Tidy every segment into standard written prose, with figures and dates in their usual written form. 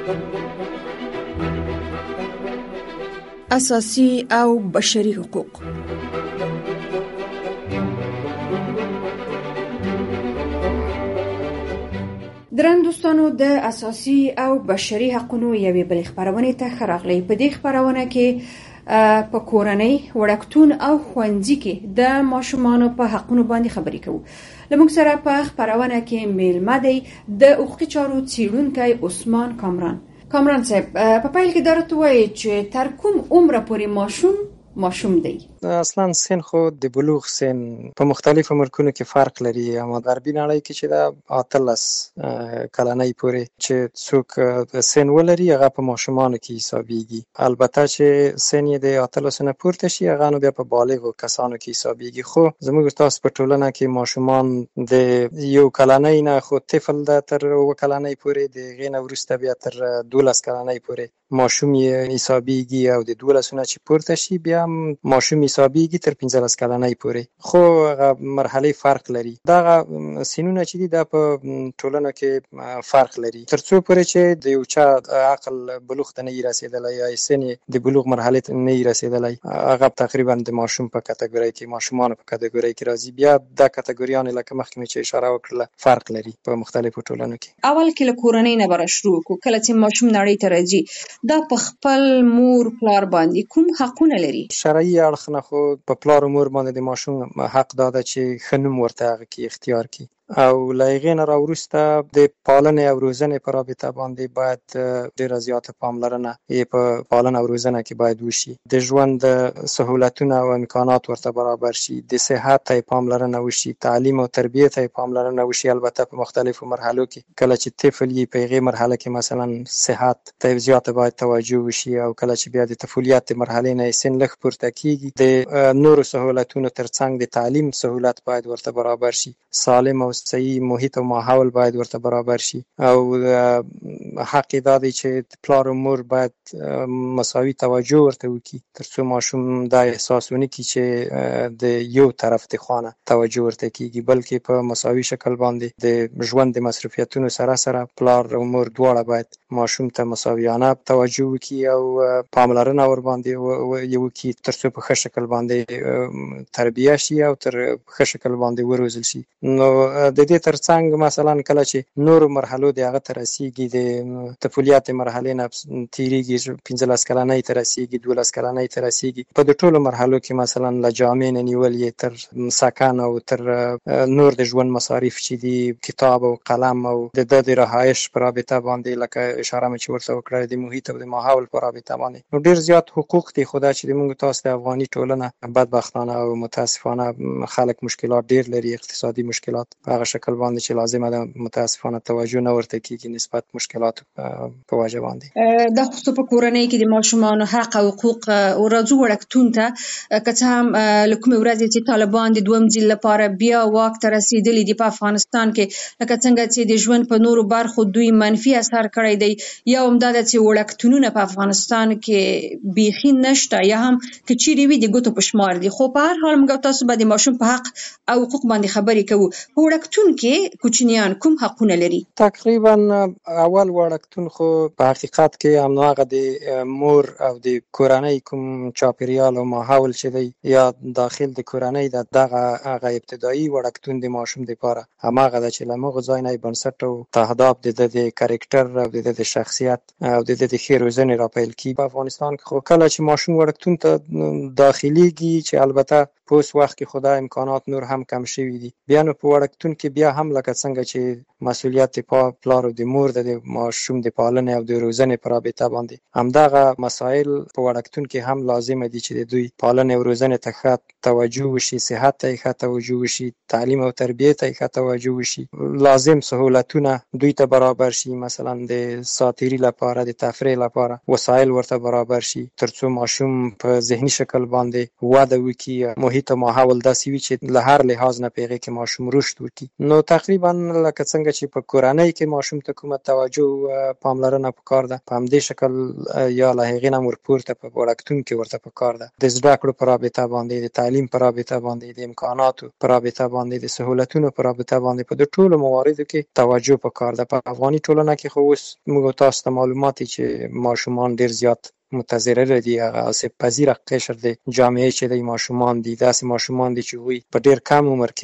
اساسي او بشري حقوق. درنو دوستانو، د اساسي او بشري حقوقو یوې بلې خبرونه ته ښه راغلی. په دې خبرونه کې په کورنۍ، وړکتون او ښوونځي کې د ماشومانو په حقوقو باندې خبرې کوو. لمونږ سره په خبرونه کې میلمه دی د حقوقي چارو څیړونکی عثمان کامران. کامران صاحب، په پیل کې درته وایي چې تر کوم عمره پورې ماشوم دی؟ اصلا سن خو د بلوغ سن په مختلفو ملکونو کې فرق لري، اما غربي نړۍ کې چې دا 18 کلنۍ پورې چې څوک سن ولري هغه په ماشومانو کې حسابيږي. البته چې سن یې د 18 نه پورته شي هغه نو بیا په بالغو کسانو کې حسابيږي. خو زموږ تاسو په ټولنه کې ماشومان د 1 کلنۍ نه خو طفل د تر 2 کلنۍ پورې، د غینه ورسته بیا تر 12 کلنۍ پورې ماشوم یې حسابيږي، او د 12 نه چې پورته شي بیا ماشوم حسابيږي تر 15 کلنۍ پورې. خو هغه مرحله فرق لري. دا سنونه چې دي دا په ټولنه کې فرق لري، ترڅو پورې چې د یو چا عقل بلوغ ته نه رسیدلی یا سن د بلوغ مرحله ته نه رسیدلی، هغه تقریبا د ماشوم په کټګوري کې، ماشومان په کټګوري کې راځي. بیا دا کټګوریان لکه مخکې چې اشاره وکړه فرق لري په مختلفو ټولنو کې. اول کې له کورنۍ نه بر شروع کو، کله چې ماشوم نړۍ ته راځي دا په خپل مور پلار باندې کوم حقونه لري؟ شرعي اړخ نه خو په پلار او مور باندې د ماشوم حق داده چې ښه نوم ورته هغه کې اختیار کړي، او له هغې نه راوروسته د پالنې او روزنې په رابطه باندې باید ډېره زیاته پاملرنه په پالنه او روزنه کې باید وشي. د ژوند سهولتونه او امکانات ورته برابر شي، د صحت ته پاملرنه وشي، تعلیم او تربیه ته پاملرنه وشي. البته په مختلفو مرحلو کې کله چې طفل یې په هغې مرحله کې مثلا صحت ته زیاته باید توجه وشي، او کله چې بیا د طفولیت مرحلې نه سن لږ پورته کېږي د نورو سهولتونو ترڅنګ د تعلیم سهولت باید ورته برابر شي. سالم او صحیح محیط او ماحول باید ورته برابر شي، او حق دا دی چې پلار او مور باید مساوي توجه ورته وکړي ترڅو ماشوم دا احساس ونه کړي چې د یو طرف د خوا توجه ورته کیږي، بلکې په مساوي شکل باندې د ژوند د مصرفیتونو سره سره پلار او مور دواړه باید ماشوم ته مساویانه توجه وکړي او پاملرنه ور باندې وکړي ترڅو په ښه شکل باندې تربیه شي او تر ښه شکل باندې وروزل شي. نو د دې ترڅنګ مثلا کله چې نور مرحلو د هغه ته رسیږي، د طفولیت مرحلې نه تیریږي، 15 کلنۍ ته رسیږي، 12 کلنۍ ته رسیږي، په د ټولو مرحلو کې مثلا له جامې نه نیول یې تر سکن او تر نور د ژوند مصارف چې دي، کتاب او قلم او د رهایش په رابطه باندې لکه اشاره مې چې ورته وکړه د محیط او د ماحول په رابطه باندې نو ډېر زیات حقوق دي. خو دا چې موږ تاسو د افغاني ټولنه بدبختانه او متاسفانه خلک مشکلات ډېر لري، اقتصادي مشکلات په هغه شکل باندې چې لازمه ده متاسفانه توجه نه ورته کیږي نسبت مشکلات په وجه باندې. دا خصوصا په کورنۍ کې د ماشومانو حق او حقوق او راځو وړکتون ته که څه هم له کومې ورځې چې طالبان د دویم ځل لپاره بیا واک ته رسېدلي دي په افغانستان کې، لکه څنګه چې د ژوند په نورو برخو دوی منفي اثر کړی دی، یا هم دا ده چې وړکتونونه په افغانستان کې بیخي نشته یا هم که چیرې وي د ګوتو په شمار دي. خو په هر حال موږ تاسو به د ماشوم په حق او حقوق باندې خبرې کوو. په وړکتون کې کوچنیان کوم حقونه لري؟ تقریبا اول وړکتون خو په حقیقت کې هماغه د مور او د کورنۍ کوم چاپیریال او ماحول چې دی یا داخل د کورنۍ دغه ابتدایي وړکتون د ماشوم لپاره هماغه ده چې له موږ ځای نه بنسټ او تهداب د کاریکټر او د شخصیت او د ښې روزنې راپیل کیږي. په افغانستان کې خو کله چې ماشوم وړکتون ته داخليږي چې البته په اوس وخت کې خدای امکانات نور هم کم شوي دي، بیا نو په وړکتون کې بیا هم لکه څنګه چې مسؤلیت پلار او د مور د ماشوم د پالنې او د روزنې په رابطه باندې همدغه مسائل په وړکتون کې هم لازم دي چې د دوی پالنې او روزنې ته ښه توجه وشي، صحت ته ښه توجه وشي، تعلیم او تربیه ته ښه توجه وشي، لازم سهولتونه دوی ته برابر شي، مثلا د ساتیري لپاره د تفریح لپاره وسایل ورته برابر شي ترڅو ماشوم په ذهني شکل باندې وده وکړي، محیط او ماحول داسې وي چې له هر لحاظ نه په هغې کې ماشوم رشد وکړي. نو تقریبا لکه څنګه چې په کورنۍ کې ماشوم ته کومه توجه پاملرنه پکار ده، په همدې شکل یا له هغې نه ورپورته په وړکتون کې ورته پکار ده د زده کړو په رابطه باندې، د تعلیم په رابطه باندې، د امکاناتو په رابطه باندې، د سهولتونو په رابطه باندې په د ټولو مواردو کې توجه پکار ده. په افغاني ټولنه کې خو اوس موږ تاسو ته معلومات چې ماشومان ډیر زیات متضرره دي، هغه آسیب پذیره قشر د جامعې چې د ماشومان دي، داسې ماشومان دي چې وي په ډیر کم عمر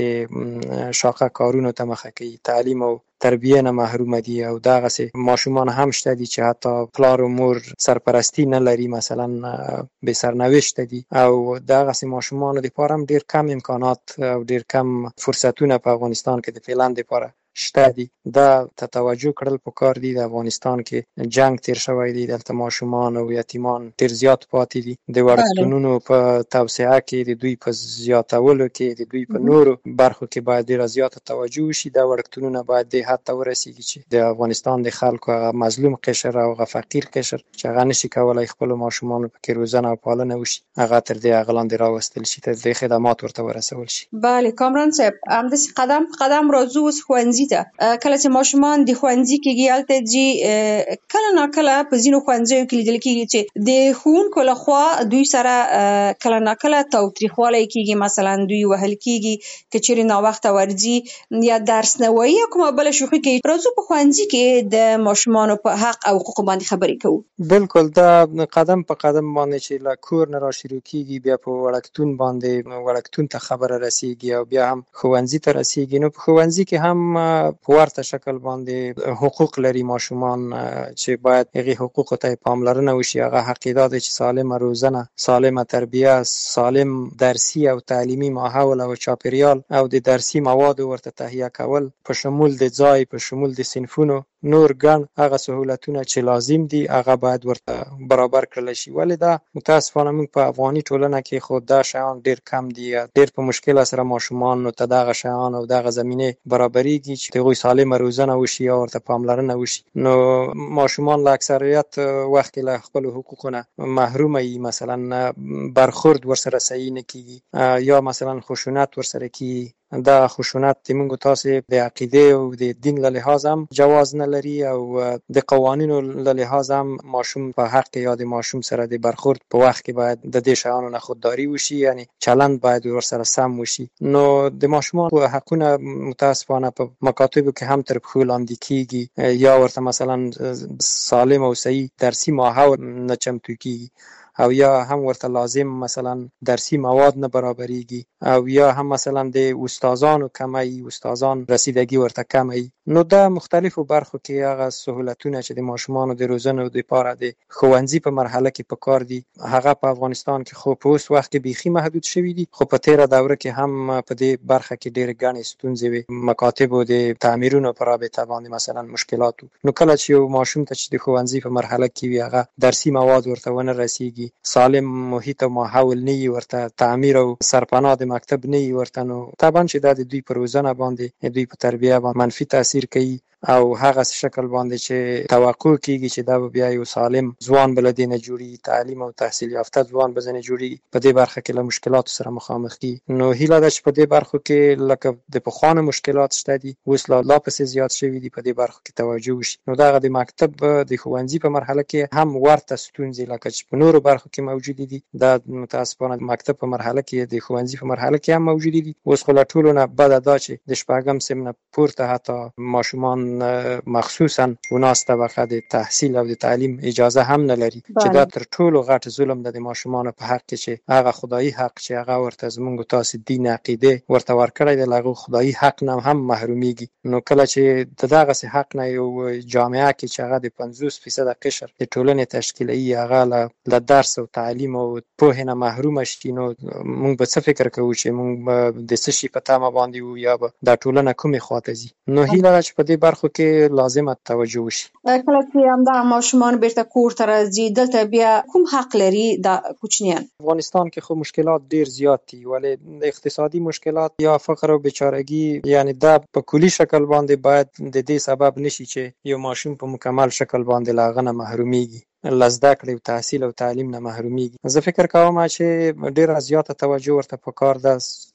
کې شاقه کارونو ته مخه کوي، تعلیم او تربیه نه محروم دي، او دغه ماشومان هم شته دي چې حتی پلار او مور سرپرستی نه لري، مثلا به سرنوشت دي، او دغه ماشومان لپاره هم ډیر کم امکانات او ډیر کم فرصتونه په افغانستان کې د فعلا لپاره شته دي. دا ته توجه کړل پکار دي. د افغانستان کې جنگ تیر شوی دی، دلته ماشومان او یتیمان ډیر زیات پاتې دي. د وړکتونونو په توسعه کې، د دوی په زیاتولو کې، د دوی په نورو برخو کې باید ډیر زیات توجه وشي. دا وړکتونونه باید د حد ته ورسیږي چې د افغانستان د خلکو هغه مظلوم قشر او هغه فقیر قشر چې هغه نشي کولای خپل ماشومان په کې روزنه او پالنه وشي، هغه تر دې هغه لاندې راوستل شي، تر دې خدمات ورته ورسول شي. بله کامران صاحب، همداسې قدم په قدم راځو اوس ښوونځي ته. کله چې ماشومان د ښوونځي کېږي هلته ځي، کله ناکله په ځینو ښوونځیو کې لیدل کېږي چې د ښوونکو لخوا دوی سره کله ناکله تاوتریخوالی کېږي، مثلا دوی وهل کېږي که چېرې ناوخته ورځي یا درس نه وایي یا کومه بله شوخي کوي. راځو په ښوونځي کې د ماشومانو په حق او حقوقو باندې خبرې کوو. بالکل، دا قدم په قدم باندې چې له کور نه را شروع کېږي، بیا په وړکتون باندې وړکتون ته خبره رسېږي او بیا هم ښوونځي ته رسېږي. نو په ښوونځي کې هم په ورته شکل باندې حقوق لري ماشومان چې باید هغې حقوقو ته پاملرنه وشي. هغه حق دا دی چې سالمه روزنه، سالمه تربیه، سالم درسي او تعلیمي ماحول او چاپیریال او د درسي موادو ورته تهیه کول، په شمول د ځای، په شمول د صنفونو، نور ګڼ هغه سهولتونه چې لازم دي هغه باید ورته برابر کړل شي. ولې دا متاسفانه موږ په افغاني ټولنه کې خو دا شیان ډیر کم دي، ډیر په مشکل سره ماشومان ته دغه شیان او دغه زمینه برابرېږي چې هغوی سالمه روزنه وشي یا ورته پاملرنه وشي. نو ماشومان له اکثریت وخت له خپل حقوقو نه محروم وي، مثلا برخورد ورسره صحیح نه کیږي یا مثلا خشونت ورسره کیږي. دا خشونت د موږ تاسو د عقیده او د دین له لحاظ هم جواز نه لري او د قوانینو له لحاظ هم ماشوم په حق یا د ماشوم سره د برخورد په وخت کې باید د دې شیانو نه خودداري وشي، یعنی چلند باید ورسره سم وشي. نو د ماشومان حقونه متاسفانه په مکاتبو کې هم تر پښو لاندې کیږي یا ورته مثلا سالم او صحیح درسي ماحول نه چمتو کیږي او یا هم ورته لازم مثلا درسي مواد نه برابرېږي او یا هم مثلا د استادانو کمی، استادان رسیدگی ورته کمی. نو دا مختلفو برخو کې هغه سهولتونه چې د ماشومانو د روزنې لپاره د ښوونځي په مرحله کې پکار دي، هغه په افغانستان کې خو په اوس وخت کې بیخي محدود شوي دي، خو په تیره دوره کې هم په دې برخه کې ډېرې ګڼې ستونزې وي، مکاتبو د تعمیرونو په رابطه باندې مثلا مشکلات. نو کله چې یو ماشوم ته چې د ښوونځي په مرحله کې وي هغه درسي مواد ورته ونه رسیږي، سالم محیط او ماحول نه وي ورته، تعمیر او سرپناه د مکتب نه وي ورته، نو طبعا چې دا د دوی په روزنه باندې، دوی په تربیه باندې منفي تاثیر کوي او هغه شکل باندې چې توقع کیږي چې دا بیا یو سالم ځوان بل دینه جوړي، تعلیم او تحصیل یافته ځوان بزنه جوړي، په دې برخه کې له مشکلات سره مخامخ دي. نو هیله ده چې په دې برخو کې لکه د پخوانو مشکلات شته دي، اوس لا پسې زیات شوي دي، په دې برخو کې توجه وشي. نو دغه د مکتب د ښوونځي په مرحله کې هم ورته ستونزې لکه چې په نورو برخو کې موجود دي، دا متاسفانه مکتب په مرحله کې، د ښوونځي په مرحله کې هم موجود دي. اوس خو له ټولو نه بده دا چې د شپږم صنف نه پورته حتی ماشومان مخصوصا وناس طبقه د تحصیل او د تعلیم اجازه هم نه لري، چې دا تر ټولو غټ ظلم د ماشومان په حق کې چې هغه خدایي حق چې هغه ورته زموږ تاسو دین عقیده ورته ورکړی دی، هغه خدایي حق نه هم محرومیږي. نو کله چې دغه حق نه یو جامعه کې چې هغه د 50% قشر د ټولنې تشکیلي هغه له درس او تعلیم او پوهه نه محروم شي، نو موږ به څه فکر کوو چې موږ د څه شي په تمه باندې وو یا به دا ټولنه کومې خواته ځي. نو هیله ده چې په دې برخو کې لازمه توجه وشي. کله چې همدغه ماشومان بیرته کور ته راځي، دلته بیا کوم حق لري دا کوچنیان؟ افغانستان کې خو مشکلات ډیر زیات دي، ولې د اقتصادي مشکلات یا فقر او بیچارهګي، یعنی دا په کلی شکل باندې باید د دې سبب نشي چې یو ماشوم په مکمل شکل باندې لا غنه محرومیږي، لزده کړي او تحصیل او تعلیم نه محرومیږي. زه فکر کوم چې ډیره زیاته توجه ورته پکار ده،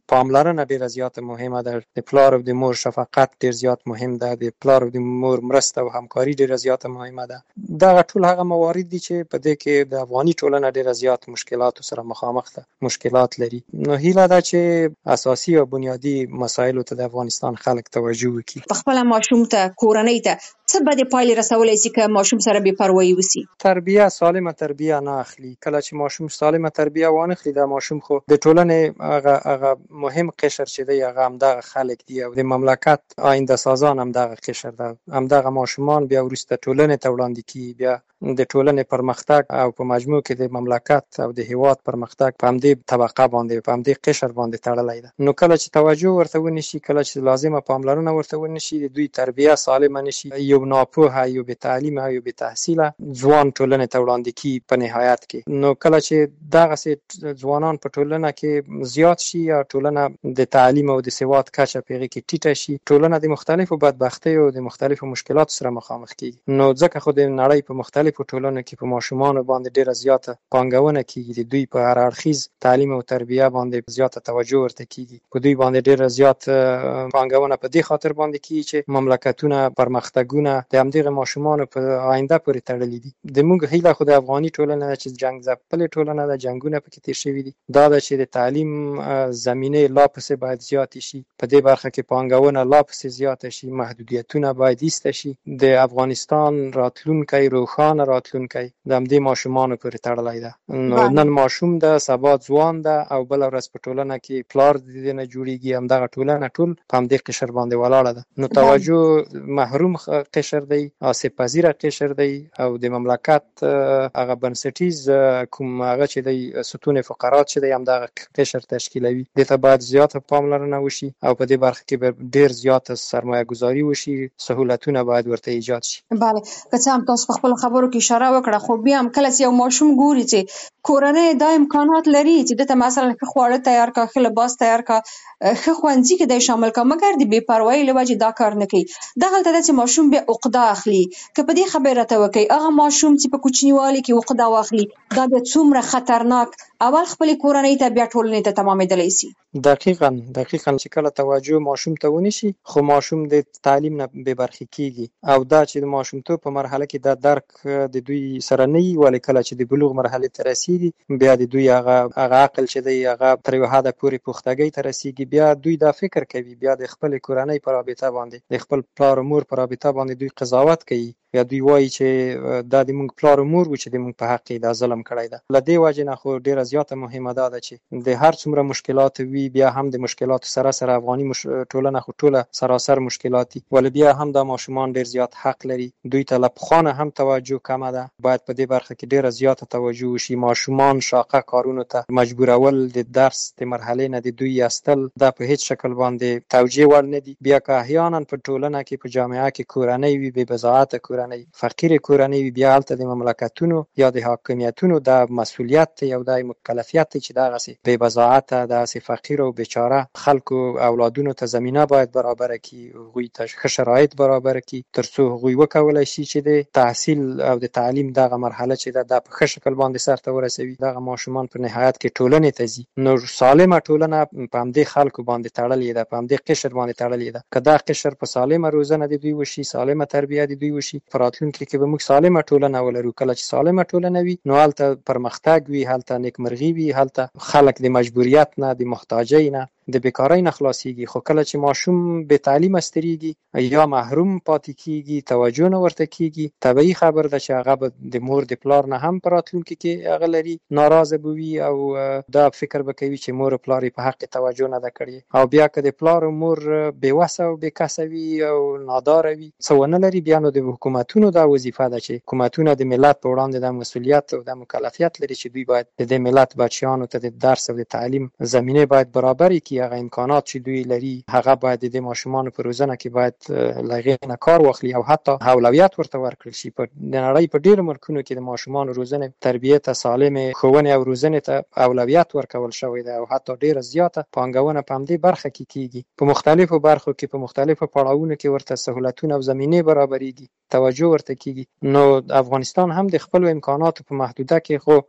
پاملرنه ډیره زیاته مهمه ده، د پلار او د مور شفقت ډیر زیات مهم ده، د پلار او د مور مرسته او همکاري ډیره زیاته مهمه ده. دغه ټول هغه موارد دي چې په دې کې د افغاني ټولنه ډیره زیات مشکلاتو سره مخامخ ده، مشکلات لري. نو هیله ده چې اساسي او بنیادی مسایلو ته د افغانستان خلک توجه وکړي. په خپل ماشوم ته کورنۍ ته څه بدې پایلې رسولی شي که ماشوم سره بې پروایي وسي؟ تربیه سالمه تربیه نه اخلي. کله چې ماشوم سالمه تربیه وانه خلي، د ماشوم خو د ټولنې هغه مهم قشر چې دی هغه همدغه خلک دي او د مملکت آینده سازان همدغه قشر ده. همدغه ماشومان بیا وروسته ټولنې ته وړاندې کیږي، بیا د ټولنې پرمختګ او په مجموع کې د مملکت او د هیواد پرمختګ په همدې طبقه باندې، په همدې قشر باندې تړلی ده. نو کله چې توجه ورته ونشي، کله چې لازمه پاملرنه ورته ونشي، د دوی تربیه سالمه نشي، یو ناپوهه، یو بې تعلیمه، یو بې تحصیله ځوان ټولنې ته وړاندې کی په نهایت کې. نو کله چې دغسې ځوانان په ټولنه کې زیات شي یا ټولنه د تعلیم او د سواد کچه په هغې کې ټیټه شي، ټولنه د مختلفو بدبختیو او د مختلفو مشکلاتو سره مخامخ کیږي. نو ځکه خو د نړۍ په مختلفو ټولنو کې په ماشومانو باندې ډیره زیاته پانګونه کیږي، د دوی په هر اړخیز تعلیم او تربیه باندې زیاته توجه ورته کیږي، په دوی باندې ډیره زیات پانګونه په دې خاطر باندې کیږي چې مملکتونه پرمختګونه د همدغه ماشومانو په آینده پورې تړلي دي. د موږ هیله خو د افغاني ټولنه ده چې جنګ ځپلې ټولنه ده، جنګونه پکې تیر شوي دي، دا ده چې د تعلیم زمینه لا پسې باید زیاتې شي، په دې برخه کې پانګونه لا پسې زیاته شي، محدودیتونه باید ایسته شي. د افغانستان راتلونکی روښانه راتلونکی د همدې ماشومانو پورې تړلی ده. نو نن ماشوم ده، سبا ځوان ده او بله ورځ په ټولنه کې پلار د دې نه جوړیږي. همدغه ټولنه ټول په همدې قشر باندې ولاړه ده. نو توجه محروم قشر دی، آسیب پذیره قشر دی او د مملکت هغه بنسټیز کوم هغه چې دی ستون فقرات چې دی همدغه قشر تشکیلوي. دې ته باید زیاته پاملرنه وشي او په دې برخه کې به ډیر زیاته سرمایه گذاري وشي، سهولتونه باید ورته ایجاد شي. بله، که څه هم تاسو په خپلو خبرو کې اشاره وکړه، خو بیا هم کله چې یو ماشوم ګوري چې کورنۍ دا امکانات لري چې دته مثلا ښه خواړه تیار کا، ښه لباس تیار کا، ښه ښوونځي کې دی شامل کا، مګر د بې پروایۍ له وجې دا کار نه کوي، دغلته ده چې ماشوم بیا عقده اخلي. که په دې خبره راته وکړئ، هغه ماشوم چې په کوچنیوالي کې عقده واخلي، دا بیا څومره خطرناک اول خپلې کورنۍ ته بیا ټولنې ته تمامېدلی شي. دقیقاً چې کله توجه ماشوم ته ونشي، خو ماشوم د تعلیم نه بې برخې کیږي او دا چې د ماشومتوب په مرحله کې دا درک د دوی سره نه وي، ولې کله چې د بلوغ مرحلې ته رسیږي بیا د دوی هغه عقل چې دی هغه تر یو حده پورې پختګۍ ته رسیږي، بیا دوی دا فکر کوي، بیا د خپلې کورنۍ په رابطه باندې، د خپل پلار او مور په رابطه باندې دوی قضاوت کوي، یا دوی وایي چې دا د موږ پلار او مور و چې د موږ په حق کې دا ظلم کړی ده. له دې وجې نه خو ډیره زیاته مهمه ده چې د هر څومره مشکلات وي، بیا هم د مشکلاتو سره افغاني ټولنه خو ټوله سراسر مشکلات دي، ولې بیا هم دا ماشومان ډیر زیات حق لري. دوی ته له پخوا نه هم توجه کمه ده، باید په دې برخه کې ډیره زیاته توجه وشي. ماشومان شاقه کارونو ته مجبورول، د درس د مرحلې نه د دوی ایستل، دا په هیڅ شکل باندې توجیه وړ نه دي. بیا که احیانا په ټولنه کې، په جامعه کې کورنۍ وي بې بضاعته کورنۍ، فقیر کورنۍ وي، بیا هلته د مملکتونو یا د حاکمیتونو دا مسؤلیت دی او دا مکلفیت دی چې دغسې بې بضاعته داسې فقیر او بیچاره خلکو اولادونو ته زمینه باید برابره کړي، هغوی ته ښه شرایط برابره کړي، تر څو هغوی وکولی شي چې د تحصیل او د تعلیم دغه مرحله چې ده دا په ښه شکل باندې سرته ورسوي. دغه ماشومان په نهایت کې ټولنې ته ځي. نو سالمه ټولنه په همدې خلکو باندې تړلې ده، په همدې قشر باندې تړلې ده. که دا قشر په سالمه روزنه د دوی وشي، سالمه تربیه د دوی وشي، په راتلونکي کې به موږ سالمه ټولنه ولرو. کله چې سالمه ټولنه وي، نو هلته پرمختګ وي، هلته نیکمرغي وي، هلته خلک د مجبوریت نه، د محتاجۍ نه، د بیکارۍ نه خلاصیږي. خو کله چې ماشوم بې تعلیمه سترېږي یا محروم پاتې کیږي، توجه نه ورته کیږي، طبیعي خبر ده چې هغه به د مور د پلار نه هم په راتلونکي کې هغه لري ناراضه به وي او دا فکر به کوي چې مور او پلار یې په حق توجه نه ده کړې. او بیا که د پلار او مور بېوسه او بېکسه وي او ناداره وي، څه ونه لري، بیا نو د حکومتونو دا وظیفه ده چې حکومتونه د ملت په وړاندې د مسؤلیت او د مکلفیت لري چې دوی باید د دې ملت بچیانو ته د درس او د تعلیم زمینه باید برابر کړي. هغه امکانات چې دوی لري هغه باید د ماشومانو په روزنه کې باید له هغې نه کار واخلي او حتی اولویت ورته ورکړل شي. د نړۍ په ډېرو ملکونو کې د ماشومانو روزنې، تربیې ته، سالمې ښوونې او روزنې ته اولویت ورکول شوی دی او حتی ډېره زیاته پانګونه په همدې برخه کې کیږي. په مختلفو برخو کې، په مختلفو پړاوونو کې ورته سهولتونه او زمینې برابرېږي، توجه ورته کیږي. نو افغانستان هم د خپلو امکاناتو په محدوده کې خو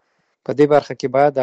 په دې برخه کې باید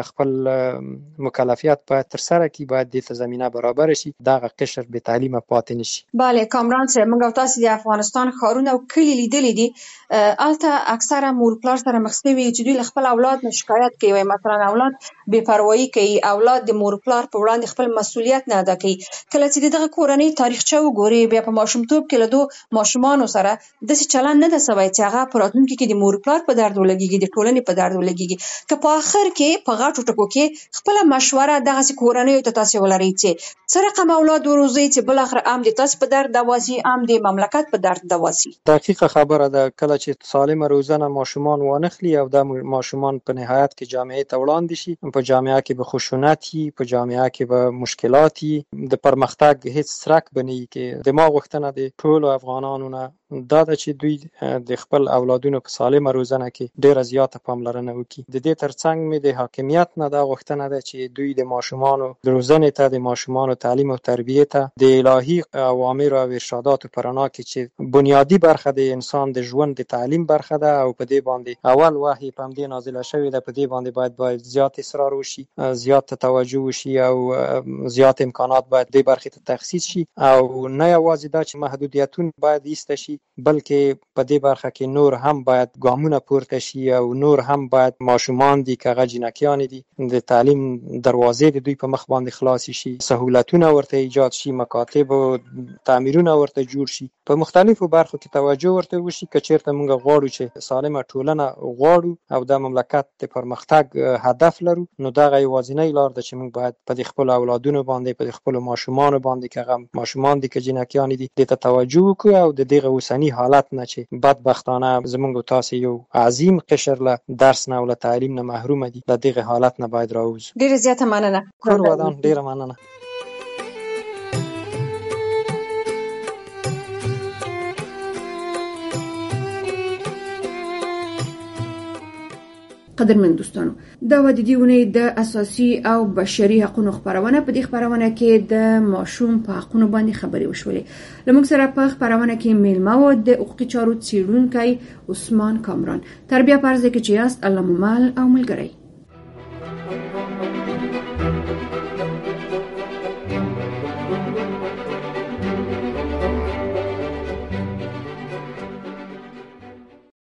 خپل مکلفیت باید تر سره کړي، باید دې ته زمینه برابر شي، دغه قشر بې تعلیمه پاتې نشي. بله کامران صاحب، موږ او تاسو د افغانستان ښارونه او کلي لیدلي دي، هلته اکثره مور پلار سره مخ شوي چې دوی له خپل اولاد نه شکایت کوي، وایي مثلا اولاد بې پروایي کوي، اولاد د مور پلار په وړاندې خپل مسؤلیت نه ادا کوي. کله چې دغه کورنۍ تاریخچه وګوري، بیا په ماشومتوب کې له دوه ماشومانو سره داسې چلند نه ده سوی چې هغه په راتلونکي کې د مور پلار په درد ولګېږي، د ټولنې په درد ولګېږي، که په آخر کې په غټو ټکو کې خپله مشوره دغسې کورنیو ته تاسې ولرئ چې څه رقم اولاد وروزئ چې بالاخره هم د تاسې په درد دواسي، هم د مملکت په درد دواسي. دقیقه خبره ده. کله چې سالمه روزنه ماشومان وانخلي او د ماشومان په نهایت کې جامعه ته وړاندې شي، په جامعه کې به خشونت وي، په جامعه کې به مشکلات وي، د پرمختګ هیڅ څرک به نه وي. کې د ما غوښتنه د ټولو افغانانو نه دا ده چې دوی د خپل اولادونو په سالمه روزنه کې ډیره زیاته پاملرنه وکړي. د دې ترڅنګ مې د حاکمیت نه دا غوښتنه ده چې دوی د ماشومانو د روزنې ته، د ماشومانو تعلیم او تربیه ته د الهي اوامر او ارشاداتو په رڼا کې چې بنیادی برخه د انسان د ژوند د تعلیم برخه ده او په دې باندې اول وحی په همدې نازله شوې ده، په دې باندې باید زیات اصرار وشي، زیات توجه وشي او زیات امکانات باید دې برخې ته تخصیص شي. او نه یوازې دا چې محدودیتونه باید ایسته شي، بلکې په دې برخه کې نور هم باید ګامونه پورته شي او نور هم باید ماشومان دي که هغه جنکیان دي د تعلیم دروازې د دوی په مخ باندې خلاص شي، سهولتونه ورته ایجاد شي، مکاتب او تعمیرونه ورته جوړ شي، په مختلفو برخو کې توجه ورته وشي. که چیرته موږ غواړو چې سالمه ټولنه غواړو او د مملکت د پرمختګ هدف لرو، نو دغه یوازینی لار ده چې موږ باید په خپل اولادونو باندې، په خپل ماشومان باندې که هغه ماشومان دي که جنکیان دي، دې ته توجه وکړو او د دغه اوسنی حالت نه چې بدبختانه زموږ تاسو یو عظیم قشر له درس نه او له تعلیم نه محروم دي، له دغه حالت نه باید راوځو. ډیره زیاته مننه. کور ودان، ډیره مننه. قدرمن دوستانو، دا و د دې ونې د اساسي او بشري حقوقو خبرونه. په دې خبرونه کې د ماشوم په حقوقو باندې خبرې وشولې. لمونږ سره په خبرونه کې میلمه و د حقوقي چارو څیړونکی عثمان کامران. تربیه پرځ کې چې یاست الله مو مل او ملګری.